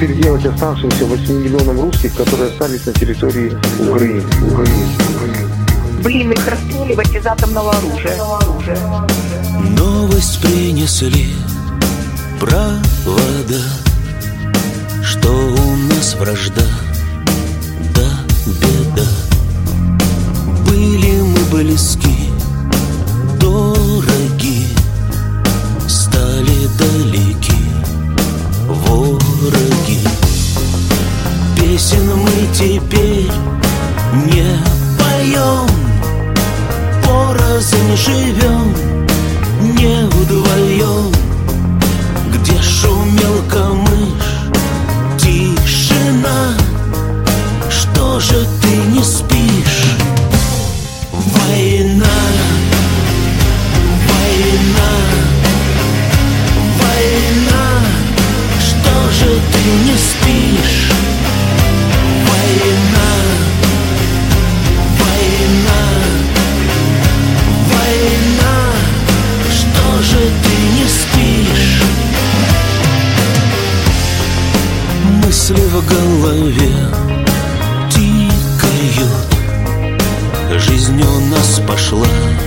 переделать оставшимся 8 миллионам русских, которые остались на территории Украины. Блин, их расстреливать из атомного оружия. Новость принесли провода, что у нас вражда, да беда. Были мы близки, дороги, стали далеки вороги. Песен мы теперь не поем, порознь живем, не вдвоем. Где шумел камыш, тишина, что же ты не спишь? Война, война, война, что же ты не спишь? Война, война, война, что же ты не спишь? Мысли в голове тикают, жизнь у нас пошла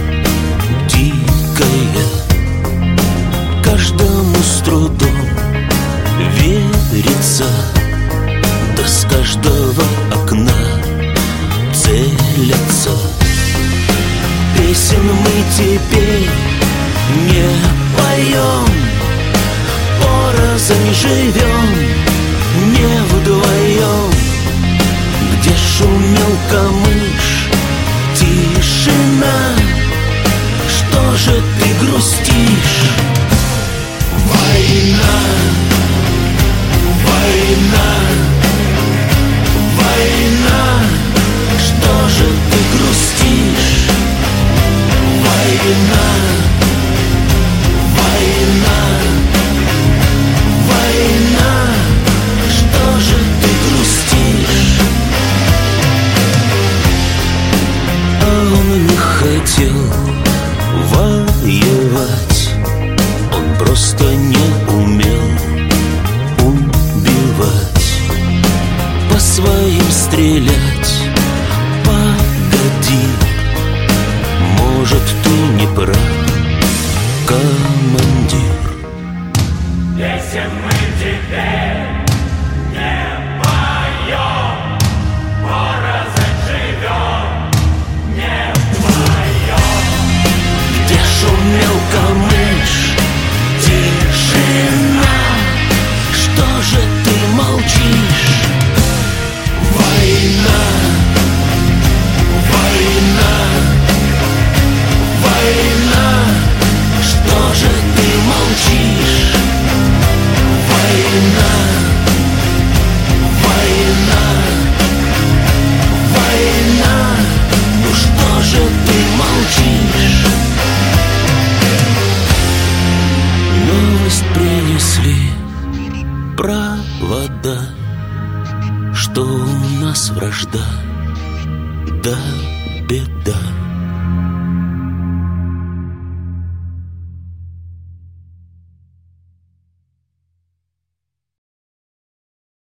дикая. Каждому с трудом верится, да с каждого окна целятся. Песен мы теперь не поем, порознь живем, не вдвоем. Где шумел камыш, тишина, что же ты грустишь? Война, война, война, что же ты грустишь? Война, война, война, что же ты грустишь? А он не хотел воевать, он просто не умел убивать, по своим стрелять. Погоди, может, ты не прав, командир. Песен мы теперь не поем, порознь живем, не вдвоем. Где шумел камыш, тишина, что же ты молчишь? Война, война, война, что же ты молчишь? Война, война, война, ну что же ты молчишь? Новость принесли провода, что у нас вражда, да беда.